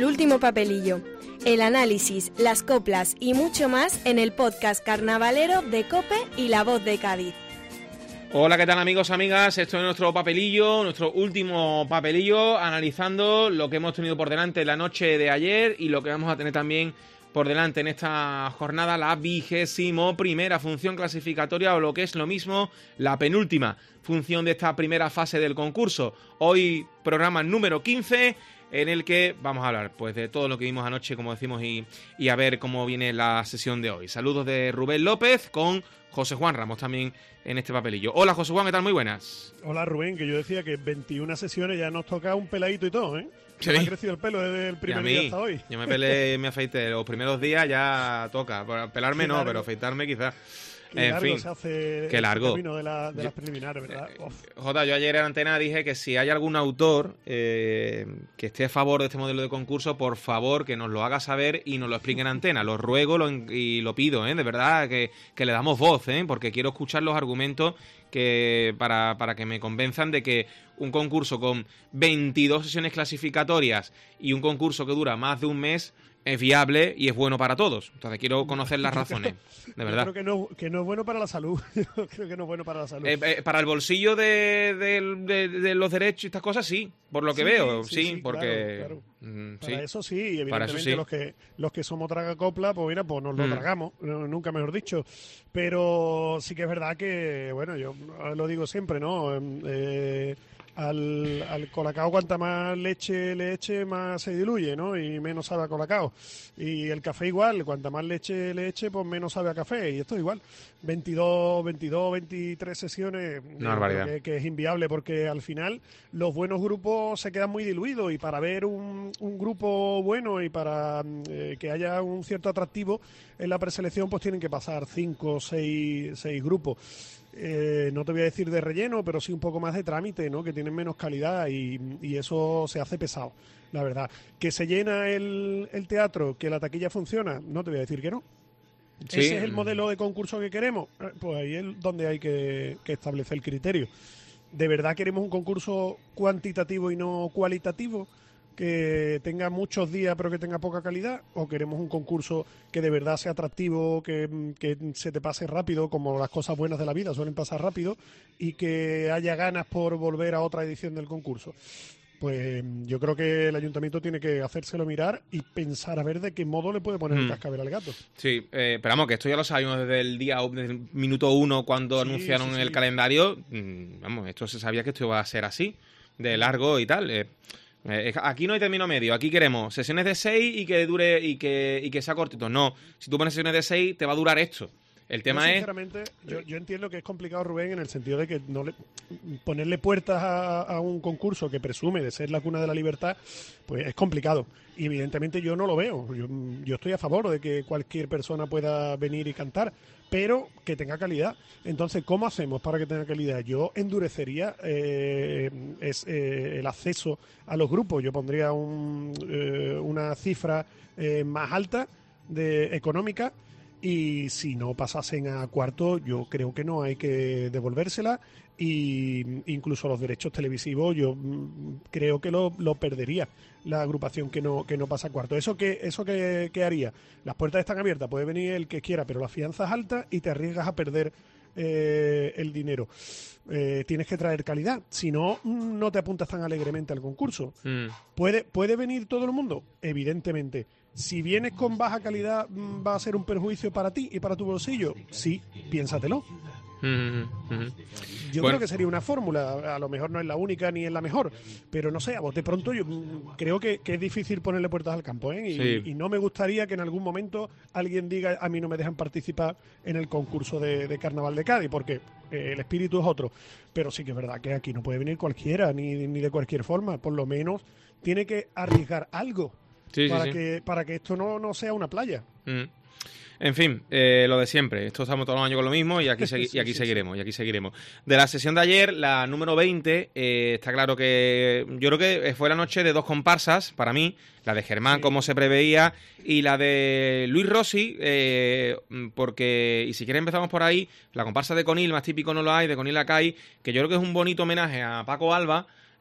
El último papelillo. El análisis, las coplas y mucho más en el podcast carnavalero de COPE y La Voz de Cádiz. Hola, ¿qué tal amigos, amigas? Esto es nuestro papelillo, nuestro último papelillo, analizando lo que hemos tenido por delante la noche de ayer y lo que vamos a tener también por delante en esta jornada, la 21ª función clasificatoria, o lo que es lo mismo, la penúltima función de esta primera fase del concurso. Hoy programa número 15, en el que vamos a hablar pues de todo lo que vimos anoche, como decimos, y a ver cómo viene la sesión de hoy. Saludos de Rubén López con José Juan Ramos también en este papelillo. Hola José Juan, ¿qué tal? Muy buenas. Hola Rubén, que yo decía que 21 sesiones ya nos toca un peladito y todo, ¿eh? Sí. Me ha crecido el pelo desde el primer día hasta hoy. Yo me afeité los primeros días, ya toca. Pelarme no, pero afeitarme quizás. En fin, se hace qué largo. El camino de las preliminares, ¿verdad? Jota, yo ayer en Antena dije que si hay algún autor que esté a favor de este modelo de concurso, por favor que nos lo haga saber y nos lo explique en Antena. Lo ruego y lo pido, de verdad, que le damos voz, porque quiero escuchar los argumentos para que me convenzan de que un concurso con 22 sesiones clasificatorias y un concurso que dura más de un mes es viable y es bueno para todos. Entonces quiero conocer las razones, de verdad. Yo creo que no es bueno para la salud. Yo creo que no es bueno para la salud. Para el bolsillo de los derechos y estas cosas, sí, por lo que veo, sí, porque... Claro. Sí. Para eso sí, y evidentemente los que somos tragacopla, pues mira, pues nos lo tragamos, nunca mejor dicho. Pero sí que es verdad que, bueno, yo lo digo siempre, ¿no? Al colacao, cuanta más leche le eche, más se diluye, ¿no? Y menos sabe a colacao. Y el café igual, cuanta más leche le eche, pues menos sabe a café. Y esto igual. 23 sesiones, que es inviable, porque al final los buenos grupos se quedan muy diluidos, y para ver un grupo bueno y para que haya un cierto atractivo en la preselección, pues tienen que pasar 5 o 6 grupos. No te voy a decir de relleno, pero sí un poco más de trámite, ¿no? Que tienen menos calidad, y eso se hace pesado, la verdad. ¿Que se llena el teatro, que la taquilla funciona? No te voy a decir que no. Sí. ¿Ese es el modelo de concurso que queremos? Pues ahí es donde hay que establecer el criterio. ¿De verdad queremos un concurso cuantitativo y no cualitativo, que tenga muchos días pero que tenga poca calidad? ¿O queremos un concurso que de verdad sea atractivo, que se te pase rápido, como las cosas buenas de la vida suelen pasar rápido, y que haya ganas por volver a otra edición del concurso? Pues yo creo que el ayuntamiento tiene que hacérselo mirar y pensar a ver de qué modo le puede poner el cascabel al gato. Sí, pero vamos, que esto ya lo sabíamos desde el minuto 1 cuando anunciaron el calendario. Vamos, esto se sabía que esto iba a ser así, de largo y tal. Aquí no hay término medio. Aquí queremos sesiones de 6 y que dure y que sea cortito. No, si tú pones sesiones de 6 te va a durar esto. El tema sinceramente, yo entiendo que es complicado, Rubén, en el sentido de que ponerle puertas a un concurso que presume de ser la cuna de la libertad, pues es complicado. Y evidentemente yo no lo veo. Yo estoy a favor de que cualquier persona pueda venir y cantar, pero que tenga calidad. Entonces, ¿cómo hacemos para que tenga calidad? Yo endurecería el acceso a los grupos. Yo pondría una cifra más alta económica. Y si no pasasen a cuarto, yo creo que no hay que devolvérsela, y incluso los derechos televisivos yo creo que lo perdería la agrupación que no pasa a cuarto. ¿Eso qué haría? Las puertas están abiertas, puede venir el que quiera, pero la fianza es alta y te arriesgas a perder el dinero. Tienes que traer calidad, si no, no te apuntas tan alegremente al concurso. ¿Puede venir todo el mundo? Evidentemente. Si vienes con baja calidad, ¿va a ser un perjuicio para ti y para tu bolsillo? Sí, piénsatelo. Yo creo que sería una fórmula. A lo mejor no es la única ni es la mejor, pero no sé, a bote pronto yo creo que es difícil ponerle puertas al campo, y no me gustaría que en algún momento alguien diga: a mí no me dejan participar en el concurso de Carnaval de Cádiz, porque el espíritu es otro. Pero sí que es verdad que aquí no puede venir cualquiera, ni de cualquier forma. Por lo menos tiene que arriesgar algo. Para que esto no sea una playa. En fin, lo de siempre. Esto estamos todos los años con lo mismo y aquí seguiremos. De la sesión de ayer, la número 20, está claro que yo creo que fue la noche de dos comparsas para mí. La de Germán, como se preveía, y la de Luis Rossi, porque, y si quieres empezamos por ahí, la comparsa de Conil, más típico no lo hay, de Conil Acay, que yo creo que es un bonito homenaje a Paco Alba,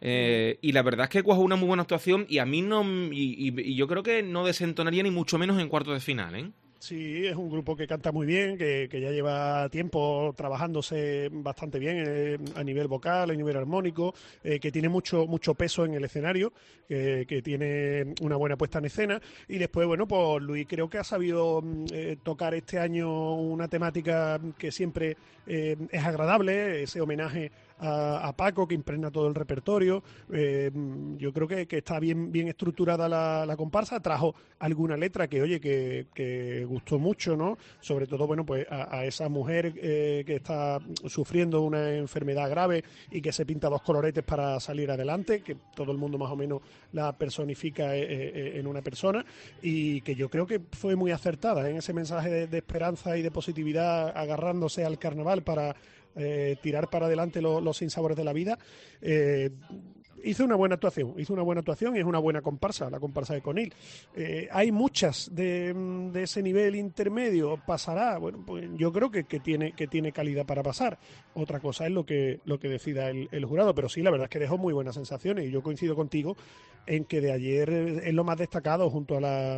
Y la verdad es que cuajó una muy buena actuación y a mí no... Y yo creo que no desentonaría ni mucho menos en cuartos de final, ¿eh? Sí, es un grupo que canta muy bien, que ya lleva tiempo trabajándose bastante bien a nivel vocal, a nivel armónico, que tiene mucho peso en el escenario, que tiene una buena puesta en escena. Y después, bueno, pues Luis creo que ha sabido tocar este año una temática que siempre es agradable, ese homenaje a Paco, que impregna todo el repertorio. Yo creo que está bien estructurada la comparsa. Trajo alguna letra que, oye, que gustó mucho, ¿no? Sobre todo, bueno, pues a esa mujer que está sufriendo una enfermedad grave y que se pinta 2 coloretes para salir adelante, que todo el mundo más o menos la personifica en una persona, y que yo creo que fue muy acertada en ese mensaje de esperanza y de positividad, agarrándose al carnaval para tirar para adelante los sinsabores de la vida. Hizo una buena actuación y es una buena comparsa, la comparsa de Conil. Hay muchas de ese nivel intermedio. ¿Pasará? Bueno, pues yo creo que tiene calidad para pasar. Otra cosa es lo que decida el jurado, pero sí, la verdad es que dejó muy buenas sensaciones y yo coincido contigo en que de ayer es lo más destacado junto a la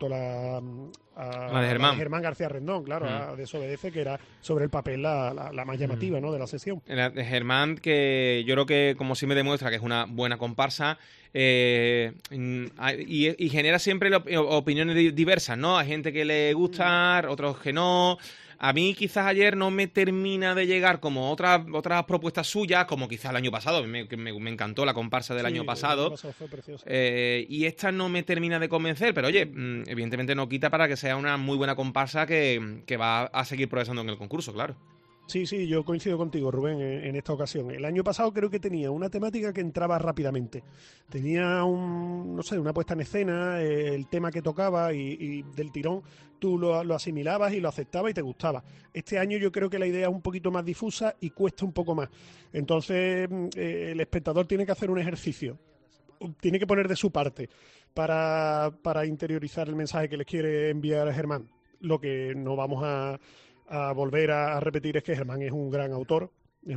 de Germán García Rendón, claro, a Desobedece, que era sobre el papel la más llamativa, ¿no?, de la sesión. La de Germán, que yo creo que como sí me demuestra que es una buena comparsa, y genera siempre opiniones diversas, ¿no? Hay gente que le gusta, otros que no. A mí quizás ayer no me termina de llegar como otras propuestas suyas, como quizás el año pasado. Me encantó la comparsa del año pasado. El año pasado fue preciosa. Y esta no me termina de convencer, pero oye, evidentemente no quita para que sea una muy buena comparsa que va a seguir progresando en el concurso, claro. Sí, yo coincido contigo, Rubén, en esta ocasión. El año pasado creo que tenía una temática que entraba rápidamente. Tenía una puesta en escena, el tema que tocaba y del tirón tú lo asimilabas y lo aceptabas y te gustaba. Este año yo creo que la idea es un poquito más difusa y cuesta un poco más. Entonces el espectador tiene que hacer un ejercicio. Tiene que poner de su parte para interiorizar el mensaje que les quiere enviar a Germán. Lo que no vamos a volver a repetir es que Germán es un gran autor, es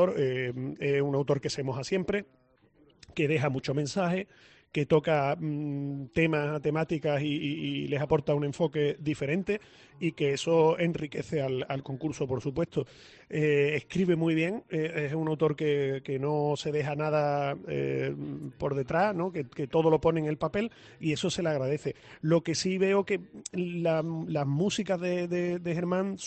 un autor que se moja siempre, que deja mucho mensaje, que toca temáticas y les aporta un enfoque diferente y que eso enriquece al concurso, por supuesto. Escribe muy bien, es un autor que no se deja nada por detrás, ¿no? Que todo lo pone en el papel y eso se le agradece. Lo que sí veo que las músicas de Germán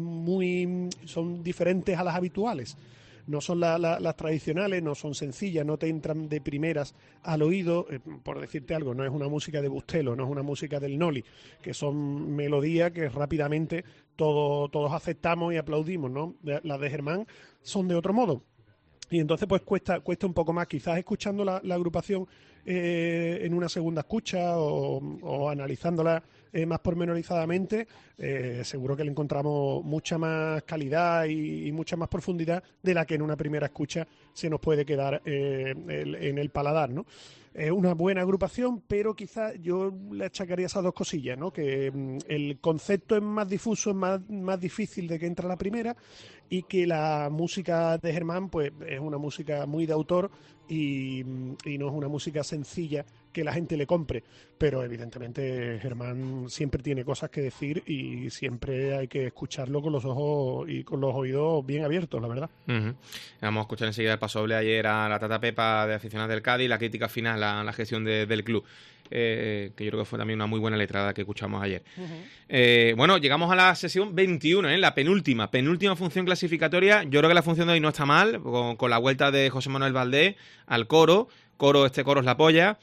son diferentes a las habituales. No son las tradicionales, no son sencillas, no te entran de primeras al oído. Por decirte algo, no es una música de Bustelo, no es una música del Noli, que son melodías que rápidamente todos aceptamos y aplaudimos, ¿no? Las de Germán son de otro modo. Y entonces pues cuesta un poco más, quizás escuchando la agrupación en una segunda escucha o analizándola más pormenorizadamente, seguro que le encontramos mucha más calidad y mucha más profundidad de la que en una primera escucha se nos puede quedar en el paladar, ¿no? Es una buena agrupación, pero quizás yo le achacaría esas 2 cosillas, ¿no? Que el concepto es más difuso, es más difícil de que entre la primera, y que la música de Germán pues es una música muy de autor y no es una música sencilla que la gente le compre, pero evidentemente Germán siempre tiene cosas que decir y siempre hay que escucharlo con los ojos y con los oídos bien abiertos, la verdad. Vamos a escuchar enseguida el paso doble ayer a la Tata Pepa de aficionados del Cádiz, la crítica final a la gestión del club, que yo creo que fue también una muy buena letrada que escuchamos ayer. Bueno, llegamos a la sesión 21, la penúltima función clasificatoria. Yo creo que la función de hoy no está mal, con la vuelta de José Manuel Valdés al coro. Este coro es la polla.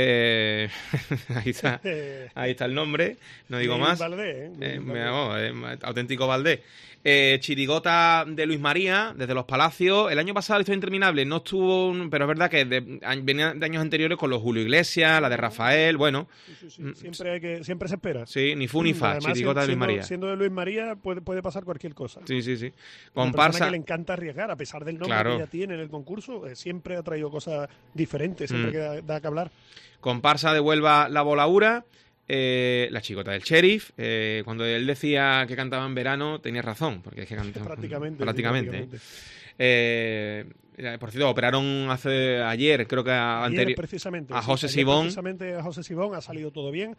Ahí está el nombre, no digo más. Valdés, auténtico Valdés. Chirigota de Luis María, desde Los Palacios. El año pasado, Historia Interminable, no estuvo, pero es verdad que venía de años anteriores con los Julio Iglesias, la de Rafael, bueno. Sí. Siempre se espera. Sí, ni fu ni fa, además, Chirigota de Luis María. Siendo de Luis María puede pasar cualquier cosa. Sí. Comparsa que le encanta arriesgar, a pesar del nombre claro, que ya tiene en el concurso, siempre ha traído cosas diferentes, siempre que da que hablar. Comparsa de Huelva, La Volaura. La chicota del sheriff, cuando él decía que cantaba en verano, tenía razón, porque es que cantaba prácticamente. por cierto, operaron ayer, creo que precisamente, a José Sibón. Precisamente a José Sibón ha salido todo bien.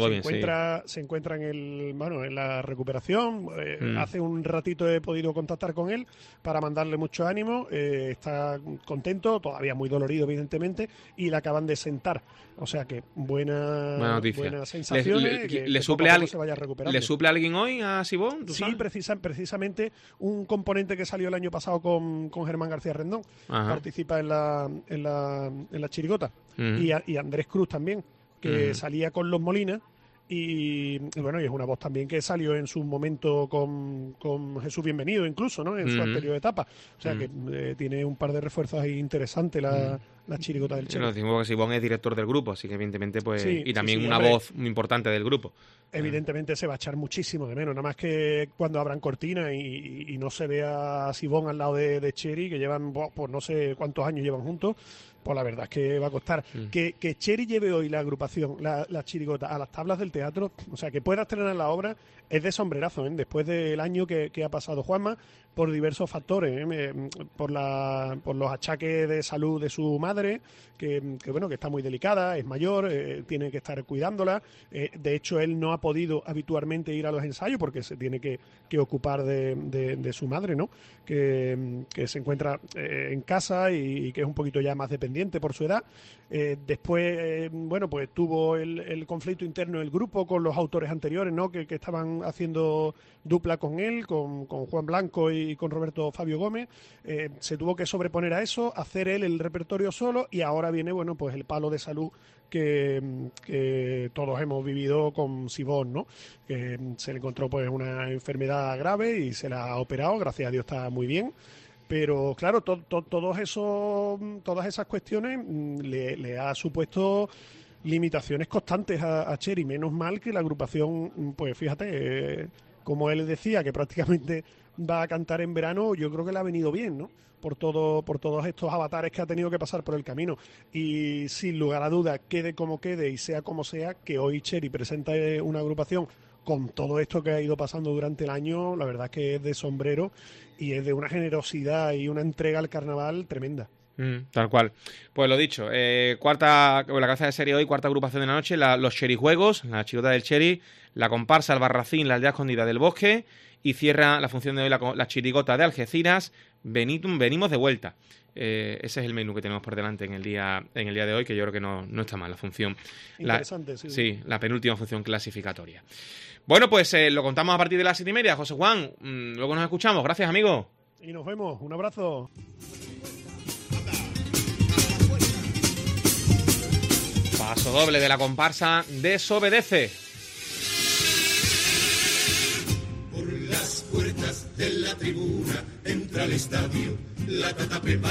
Se encuentra en la recuperación. Hace un ratito he podido contactar con él para mandarle mucho ánimo. Está contento, todavía muy dolorido, evidentemente, y le acaban de sentar. O sea que buenas sensaciones. ¿Le suple alguien hoy a Sibón? Sí, precisamente un componente que salió el año pasado con Germán García Rendón. Participa en la chirigota. Y Andrés Cruz también, que salía con los Molina. Y bueno, y es una voz también que salió en su momento con Jesús Bienvenido, incluso, ¿no? En su anterior etapa. O sea que tiene un par de refuerzos ahí interesantes la chirigota del Cheri. Nos decimos que Sibón es director del grupo, así que evidentemente pues y también una voz muy importante del grupo. Evidentemente se va a echar muchísimo de menos, nada más que cuando abran cortina y no se vea a Sibón al lado de Cheri, que llevan, pues no sé cuántos años llevan juntos. Pues la verdad es que va a costar. Que Cheri lleve hoy la agrupación, la chirigota, a las tablas del teatro, o sea, que pueda estrenar la obra, es de sombrerazo, después del año que ha pasado Juanma, por diversos factores, por los achaques de salud de su madre, que está muy delicada, es mayor, tiene que estar cuidándola. De hecho, él no ha podido habitualmente ir a los ensayos porque se tiene que ocupar de su madre, ¿no? Que se encuentra en casa y que es un poquito ya más dependiente por su edad. Después, pues tuvo el conflicto interno del grupo con los autores anteriores, ¿no? Que estaban haciendo dupla con él, con Juan Blanco y con Roberto Fabio Gómez. Se tuvo que sobreponer a eso, hacer él el repertorio solo, y ahora viene, pues el palo de salud que todos hemos vivido con Sibón, ¿no? Que se le encontró pues una enfermedad grave y se la ha operado, gracias a Dios está muy bien. Pero claro, todas esas cuestiones le ha supuesto limitaciones constantes a Cheri. Menos mal que la agrupación, pues fíjate, como él decía, que prácticamente va a cantar en verano, yo creo que le ha venido bien, ¿no? Por todos estos avatares que ha tenido que pasar por el camino. Y sin lugar a dudas, quede como quede y sea como sea, que hoy Cheri presenta una agrupación con todo esto que ha ido pasando durante el año, la verdad es que es de sombrero y es de una generosidad y una entrega al carnaval tremenda. Tal cual. Pues lo dicho, la cabeza de serie hoy, cuarta agrupación de la noche, los Cherijuegos, la chirigota del Cheri, la comparsa Albarracín, la aldea escondida del bosque, y cierra la función de hoy la chirigota de Algeciras, venimos de vuelta. Ese es el menú que tenemos por delante en el día de hoy, que yo creo que no está mal la función. Interesante, sí, la penúltima función clasificatoria. Bueno, pues lo contamos a partir de las 7:30. José Juan, luego nos escuchamos. Gracias, amigo. Y nos vemos. Un abrazo. Paso doble de la comparsa Desobedece. Por las puertas de la tribuna entra al estadio la Tata Pepa,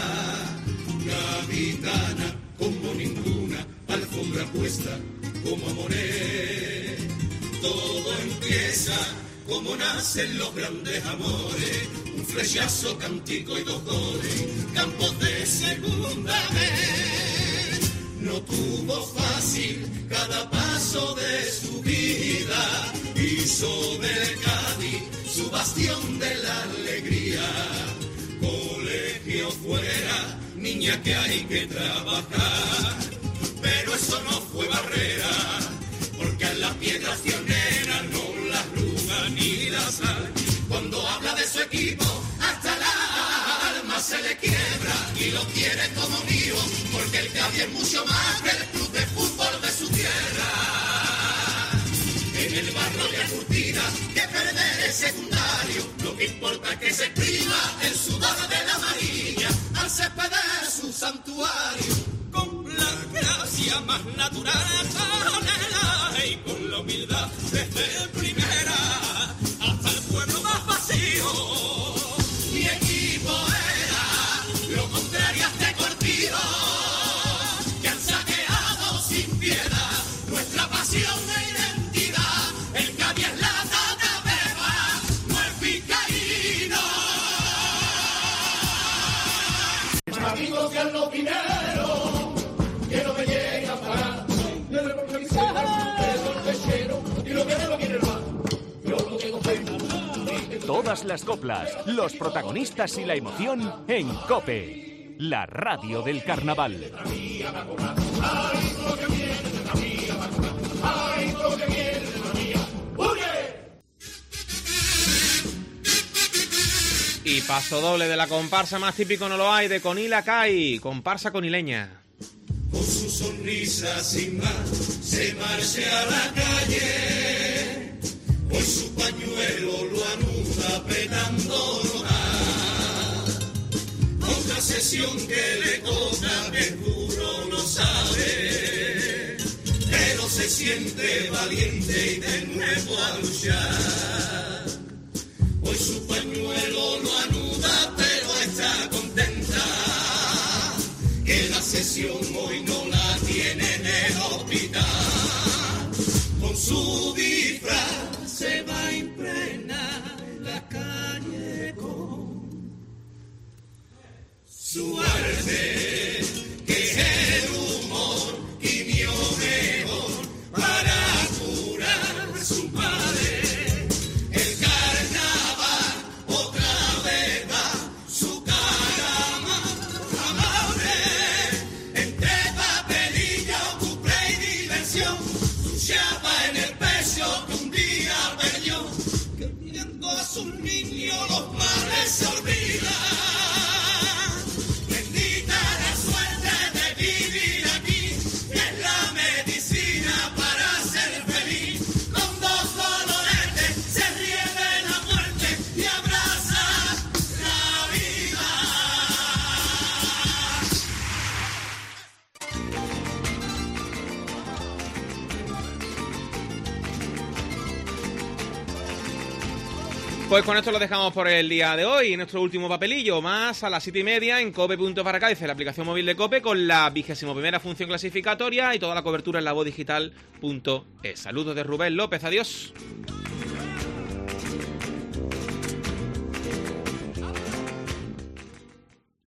gaditana como ninguna, alfombra puesta como amores. Todo empieza como nacen los grandes amores, un flechazo, cantico y dos goles, campos de segunda vez. No tuvo fácil cada paso de su vida, hizo del Cádiz su bastión de la alegría. Colegio fuera, niña que hay que trabajar, pero eso no fue barrera, porque a la piedra cionera no la arruga ni la sal. Cuando habla de su equipo, hasta la alma se le quiebra y lo quiere como mío, porque el Cádiz es mucho más que el club de fútbol de su tierra. En el barro de Curtida, que perder es secundario, lo que importa es que se escriba el sudor de la amarilla al césped de su santuario, con la gracia más natural, coronela, y con la humildad desde primera hasta el pueblo más vacío. Mi equipo era lo contrario a este cortijo, que han saqueado sin piedad nuestra pasión e identidad. El Cádiz es la Tata Pepa, no es picaíno. Amigos que los dineros, que no me lleguen a pagar, de revolucionar, de soltechero, y lo que no lo quiere el mar. Yo lo que no tengo, Todas las coplas, los protagonistas y la emoción en COPE, la radio del carnaval. Y paso doble de la comparsa más típico no lo hay, de Conila Cai, comparsa conileña. Con su sonrisa sin más se marcha a la calle, hoy su pañuelo lo anuda apretando más. Otra sesión que le toca, que juro no sabe, pero se siente valiente y de nuevo a luchar. Hoy su pañuelo lo anuda, pero está contenta, que la sesión hoy no la tiene en el hospital. Con su disfraz se va a impregnar en la calle con su arte, que es el humor y mi mejor para curar su padre. El carnaval otra vez va su cara amable, entre papelillo, cuplé y diversión, su chapa en el pecho que un día perdió, que viendo a sus niños los males se olvidan. Bendita la suerte de vivir aquí, que es la medicina para ser feliz. Con dos coloretes se ríe de la muerte y abraza la vida. Pues con esto lo dejamos por el día de hoy. Nuestro último papelillo, más a las 7:30 en cope.paracaiz, la aplicación móvil de COPE, con la 21ª función clasificatoria y toda la cobertura en lavozdigital.es. Saludos de Rubén López, adiós.